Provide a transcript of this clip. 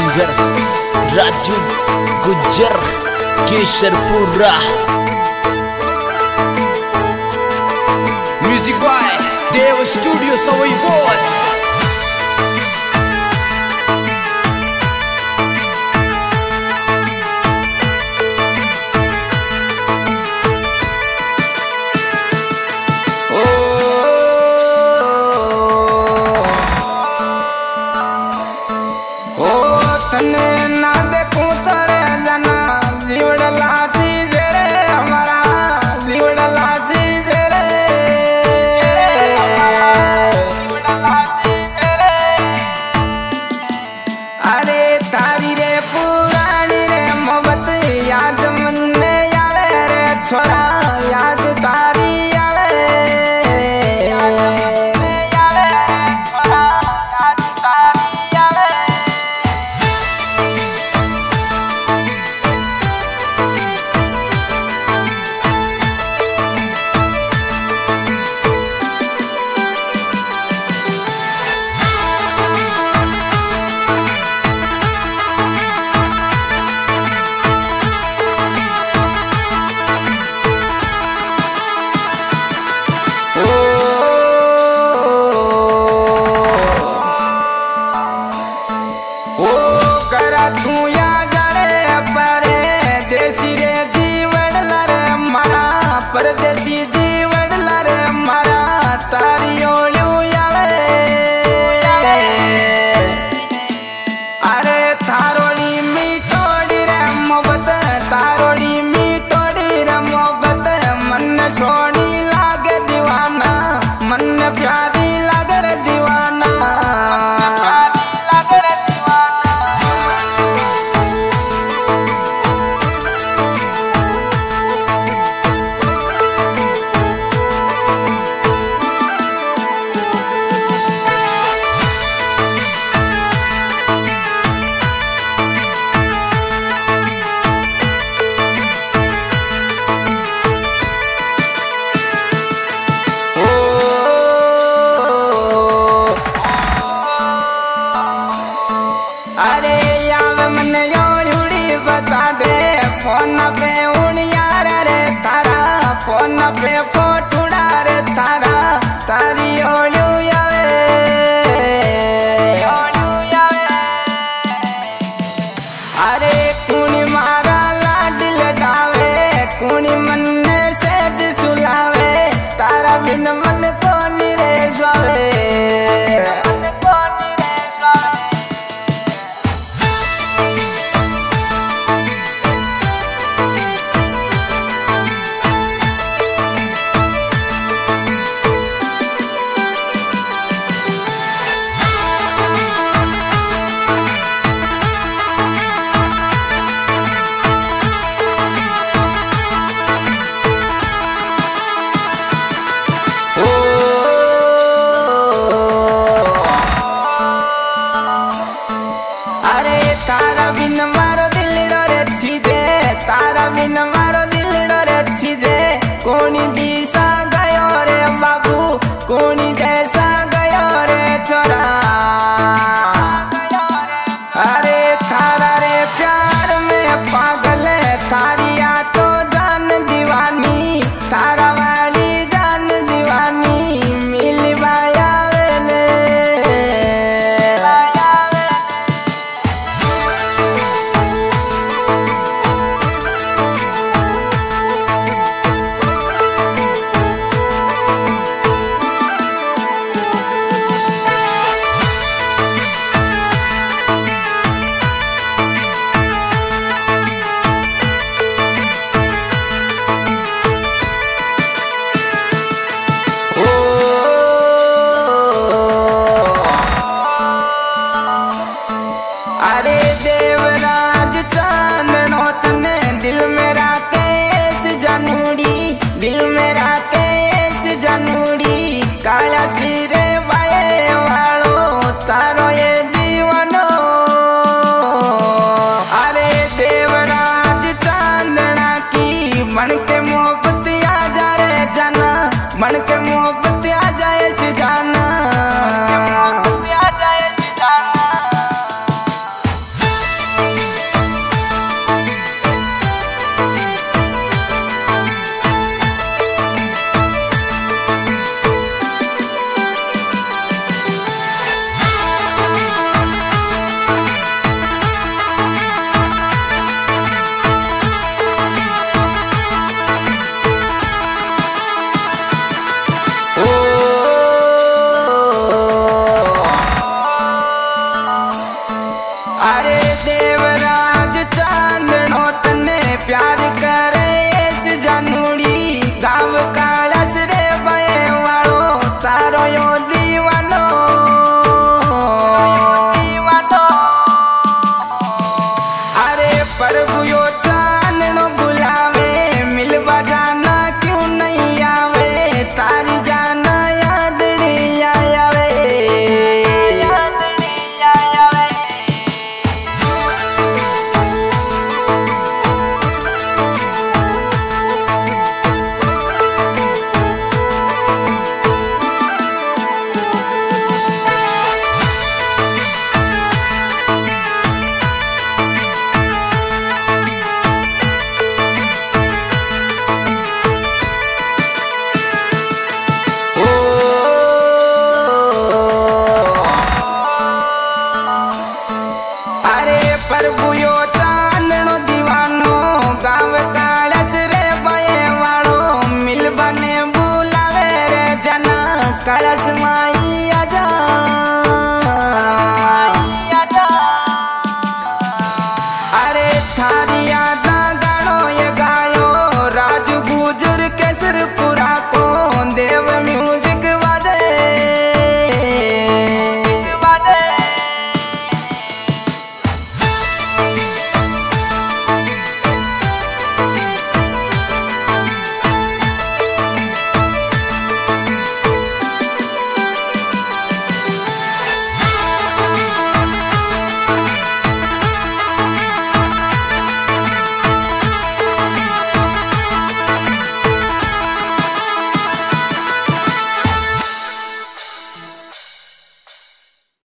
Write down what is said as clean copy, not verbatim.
Singer Raju Gujjar Kesharpura. Music by Dev studio Sawai Bodh. तने ना देखूं तरे जना जीवड़ लाची जेरे हमारा जीवड़ लाची जेरे जीवड़ लाची जेरे। अरे तारी रे पुरानी रे मोहब्बत याद मन्ने आवे रे छोरा याद तारी आवे आवे छोरा याद तारी आवे। तू या जारे परे देसी रे जीवन लरे मारा परदेसी जीवन लरे मारा तारी ओळू यावे अरे थारोड़ी मीठोड़ी रे मोहब्बत तारोड़ी मीठोड़ी रे मोहब्बत मन सोनी लागे दीवाना मन प्यारी लागे रे दीवाना प्यारी लागे रे दीवाना। अरे याव मन योड़ी बता दे फोन पे उड़िया रे तारा फोन पे फोटुड़ा रे तारा तारी ओळू यावे ओळू यावे। अरे कुणी मारा लाडल डावे कुणी मन से सुलावे तारा बिन मन कोनी रे स्वावे मन कोनी रे स्वावे। अरे तारा बिन मारो दिल डरे छीदे तारा बिन मारो दिल डरे छीदे कोनी दिशा गयो रे बाबू कोनी जैसा गयो रे छोरा। अरे थारा रे प्यार में पागल थारिया तो जान दीवानी तारा वाली जान दीवानी मिल बाया वेले अरे देवराज चांदनो तने दिल मेरा केस जनूड़ी दिल मेरा केस जनूड़ी काला सिरे वाये वालो तारो ये